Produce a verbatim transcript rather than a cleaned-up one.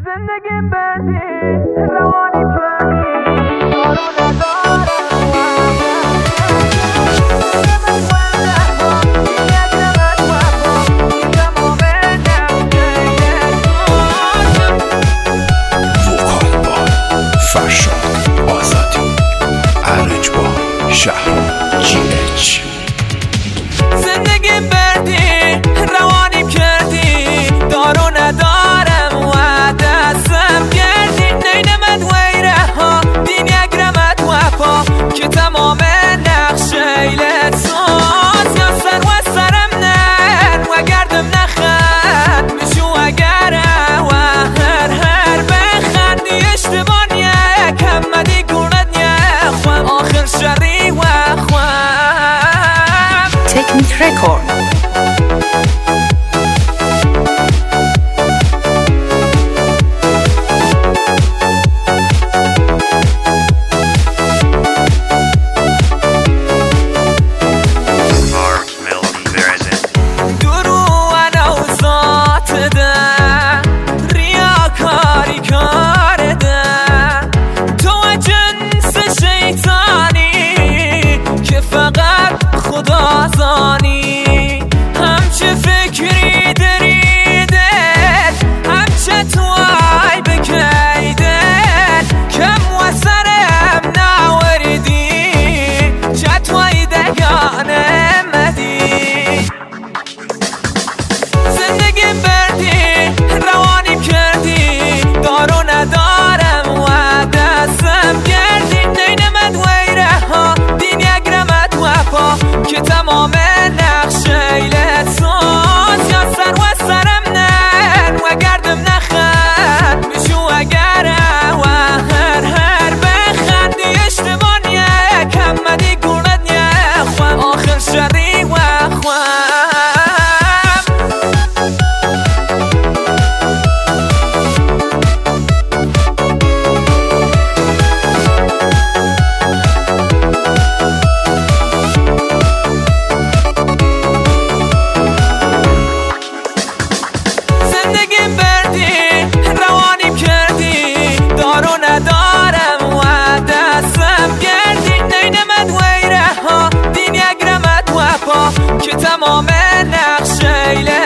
زندگیم بردی روانی کردی دارو ندارم فرشاد آزادی ارجبار شهر جی اچ زندگیم بردی روانیم کردی دارو ندارم و دستم کردی نینمت ویره ها دین یگرمت و پا که تمام نقش ایلت ساز یا سر و سرم نر و گردم نخند بشو اگره و هر هر بخندی اشتبان یک همدی گوند یک خوام آخر شری و خوام تکنیک رکورد خدازانی همچه فکری داری دل همچه توای بکیدل کم و سرم ناوردی چه توی دگانه مدی زندگیم بردی روانیم کردی دارو ندارم و دستم کردی نینمت ویره ها دین یگرمت و پا که تمام نقش ایلت ساز یا سر و سرم نر و گردم نخند بشو اگره و هر هر بخندی اشتبان یک همدی گوند یک خوام آخر شری و خوام زندگیم بردی روانیم کردی دارو ندارم و دستم کردی نینمت ویره ها دین یگرمت و پا که تمام نقش ایله